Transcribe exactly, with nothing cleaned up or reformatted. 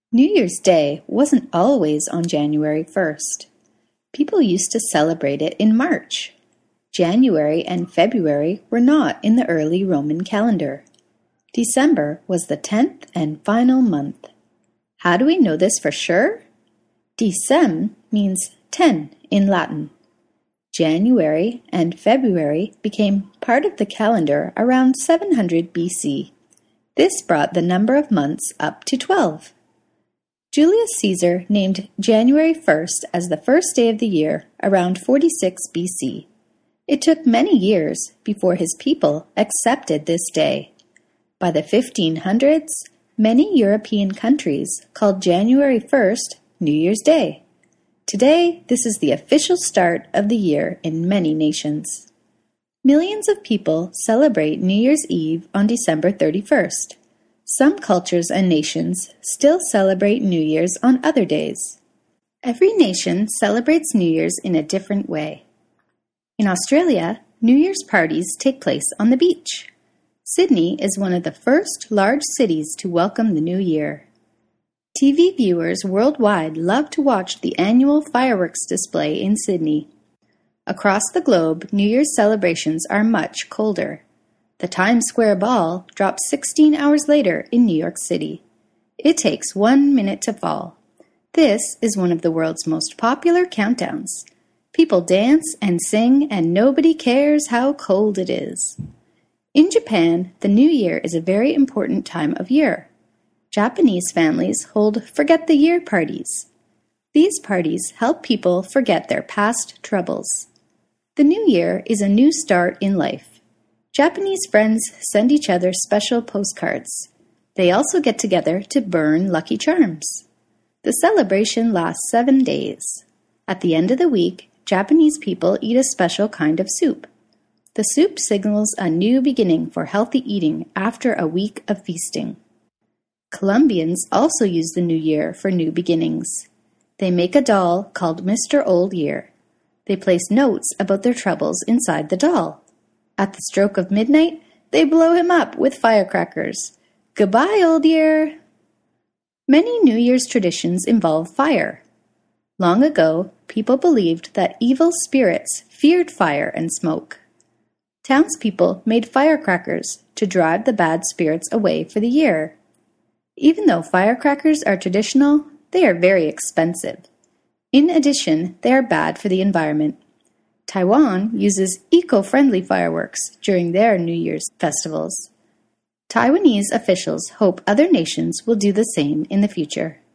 New Year's Day wasn't always on January first. People used to celebrate it in March. January and February were not in the early Roman calendar. December was the tenth and final month. How do we know this for sure? Decem means ten in Latin. January and February became part of the calendar around seven hundred B C. This brought the number of months up to twelve. Julius Caesar named January first as the first day of the year around forty-six B C. It took many years before his people accepted this day. By the fifteen hundreds, many European countries called January first New Year's Day. Today, this is the official start of the year in many nations. Millions of people celebrate New Year's Eve on December thirty-first. Some cultures and nations still celebrate New Year's on other days. Every nation celebrates New Year's in a different way. In Australia, New Year's parties take place on the beach. Sydney is one of the first large cities to welcome the new year. T V viewers worldwide love to watch the annual fireworks display in Sydney. Across the globe, New Year's celebrations are much colder. The Times Square Ball drops sixteen hours later in New York City. It takes one minute to fall. This is one of the world's most popular countdowns. People dance and sing, and nobody cares how cold it is. In Japan, the New Year is a very important time of year. Japanese families hold Forget the Year parties. These parties help people forget their past troubles. The New Year is a new start in life. Japanese friends send each other special postcards. They also get together to burn lucky charms. The celebration lasts seven days. At the end of the week, Japanese people eat a special kind of soup. The soup signals a new beginning for healthy eating after a week of feasting. Colombians also use the New Year for new beginnings. They make a doll called Mister Old Year. They place notes about their troubles inside the doll. At the stroke of midnight, they blow him up with firecrackers. Goodbye, old year! Many New Year's traditions involve fire. Long ago, people believed that evil spirits feared fire and smoke. Townspeople made firecrackers to drive the bad spirits away for the year. Even though firecrackers are traditional, they are very expensive. In addition, they are bad for the environment. Taiwan uses eco-friendly fireworks during their New Year's festivals. Taiwanese officials hope other nations will do the same in the future.